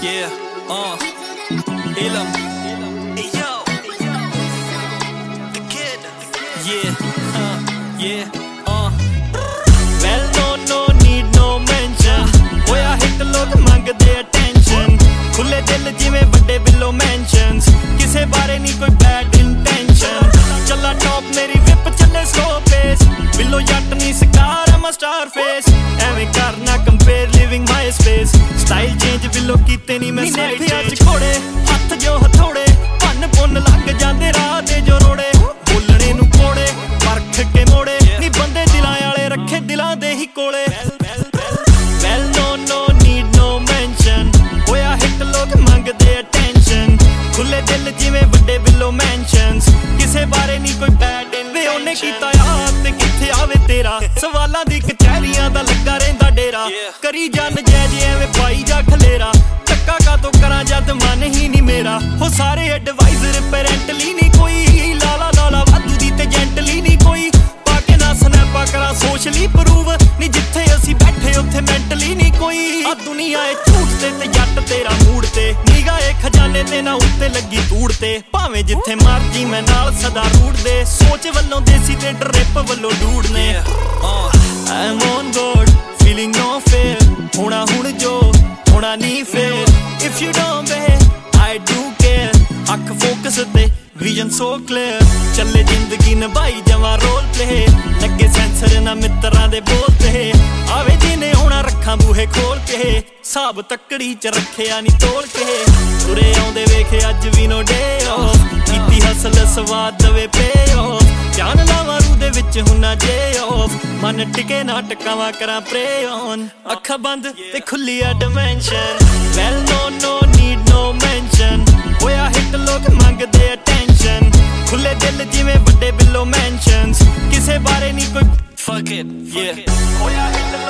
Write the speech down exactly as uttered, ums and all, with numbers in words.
Yeah, uh, Elam. Hey yo, the kid. Yeah, uh, yeah, uh. Well, no, no need no mention. Hoya hit log mangde attention. Khule dil jive vade below mentions. Kise bare nahi koi bad intention. Challa top meri whip challe slow pace. Below yacht nahi scar I'm a star face. Ave karna compare living my space. Style change below ਕੀਤੇ ਨਹੀਂ ਮੈਂ side change ਖੋੜੇ ਹੱਥ ਜੋ ਹਥੋੜੇ ਭੰਨ ਪੁੰਨ ਲੱਗ ਜਾਂਦੇ ਰਾਹ ਤੇ ਜੋ ਰੋੜੇ ਬੋਲਣੇ ਨੂੰ ਕੋੜੇ ਪਰਖ ਕੇ ਮੋੜੇ ਨੀ ਬੰਦੇ ਦਿਲਾਂ ਵਾਲੇ ਰੱਖੇ ਦਿਲਾਂ ਦੇ ਹੀ ਕੋਲੇ well no no need no mention ਹੋਇਆ ਹਿੱਟ ਲੋਕ ਮੰਗਦੇ ਅਟੈਂਸ਼ਨ ਖੁੱਲੇ ਦਿਲ ਜਿਵੇਂ ਵੱਡੇ ਬਿੱਲੋ ਮੈਂਸ਼ਨਸ ਕਿਸੇ ਬਾਰੇ ਨਹੀਂ ਕੋਈ ਬੈਡ ਵੇ ਉਹਨੇ ਕੀਤਾ ਆ ਤੇ ਕਿੱਥੇ ਆਵੇ ਤੇਰਾ ਸਵਾਲਾਂ ਦੀ ਕਚਹਿਰੀਆਂ ਦਾ ਲੱਗਾ ਰਹਿੰਦਾ ਡੇਰਾ ਕਰੀ ਜਨ ਜੈ ਜੇ ਐਵੇਂ ਪਾਈ ਜਾ ਖਲੇਰਾ ਟੱਕਾ ਕਾਤੋਂ ਕਰਾਂ ਜਦ ਮਨ ਹੀ ਨਹੀਂ ਮੇਰਾ ਹੋ ਸਾਰੇ ਐਡਵਾਈਜ਼ਰ ਪੈਰੈਂਟਲੀ ਨਹੀਂ ਕੋਈ ਲਾਲਾ ਲਾਲਾ ਵਾਧੂ ਦੀ ਤੇ ਜੈਂਟਲੀ ਨਹੀਂ ਕੋਈ ਪਾ ਕੇ ਨਾ ਸਨੈਪਾ ਕਰਾਂ ਸੋਸ਼ਲੀ ਪ੍ਰੂਵ ਨਹੀਂ ਜਿੱਥੇ ਅਸੀਂ ਬੈਠੇ ਉੱਥੇ ਮੈਂਟਲੀ ਨਹੀਂ ਕੋਈ ਆ ਦੁਨੀਆ ਏ ਝੂਠ ਤੇ ਤੇ ਜੱਟ ਤੇਰਾ ਮੂਡ ਤੇ ਨਿਗਾਹ ਏ ਖਜ਼ਾਨੇ ਤੇ ਨਾ ਉੱਤੇ ਲੱਗੀ ਧੂੜ ਤੇ ਭਾਵੇਂ ਜਿੱਥੇ ਮਰਜੀ ਮੈਂ ਨਾਲ ਸਦਾ ਰੂੜ ਦੇ ਸੋਚ ਵੱਲੋਂ ਦੇਸੀ ਤੇ ਡਰਿਪ ਵੱਲੋਂ ਡੂੜ ਨੇ I'm on board, feeling no fear ਹੋਣਾ ਹੁਣ ਜੋ ਹੋਣਾ ਨਹੀਂ ਫੇਰ If you don't behave, I do care ਅੱਖ ਫੋਕਸ ਤੇ ਵਿਜ਼ਨ ਸੋ ਕਲੀਅਰ ਚੱਲੇ ਜ਼ਿੰਦਗੀ ਨਿਭਾਈ ਜਾਵਾਂ ਰੋਲ ਪਲੇ ਲੱਗੇ ਸੈਂਸਰ ਨਾ ਮਿੱਤਰਾਂ ਦੇ ਬੋਲ ਤੇ ਆਵੇ ਜਿਹਨੇ ਹੋਣਾ ਰੱਖਾਂ ਬੂਹੇ ਖੋਲ ਕੇ ਹਿਸਾਬ ਤੱਕੜੀ ਚ ਰੱਖਿਆ ਨਹੀਂ ਤੋਲ ਕੇ ਤੁਰੇ ਆਉਂਦੇ ਵੇਖ ਅੱਜ ਵੀ ਨੋ ਡੇ ਆਫ ਕੀਤੀ ਹਸਲ ਸਵਾਦ ਦਵੇ ਪੇ ਆਫ ਜਾਨ ਲਾਵਾਂ ਰੂ ਦੇ ਵਿੱਚ ਹੁਣਾ ਜੇ ਆਫ ਮਨ ਟਿਕੇ ਨਾ ਟਕਾਵਾਂ ਕਰਾਂ ਪ੍ਰੇ ਔਨ ਅੱਖਾਂ ਬੰਦ ਤੇ ਖੁੱਲੀ ਆ dimension well no no need no mention ਹੋਇਆ ਹਿੱਟ ਲੋਕ ਮੰਗਦੇ ਅਟੈਂਸ਼ਨ ਖੁੱਲੇ ਦਿਲ ਜਿਵੇਂ ਵੱਡੇ ਬਿੱਲੋ ਮੈਂਸ਼ਨਸ ਕਿਸੇ ਬਾਰੇ ਨਹੀਂ ਕੋਈ fuck it yeah ਹੋਇਆ ਹਿੱਟ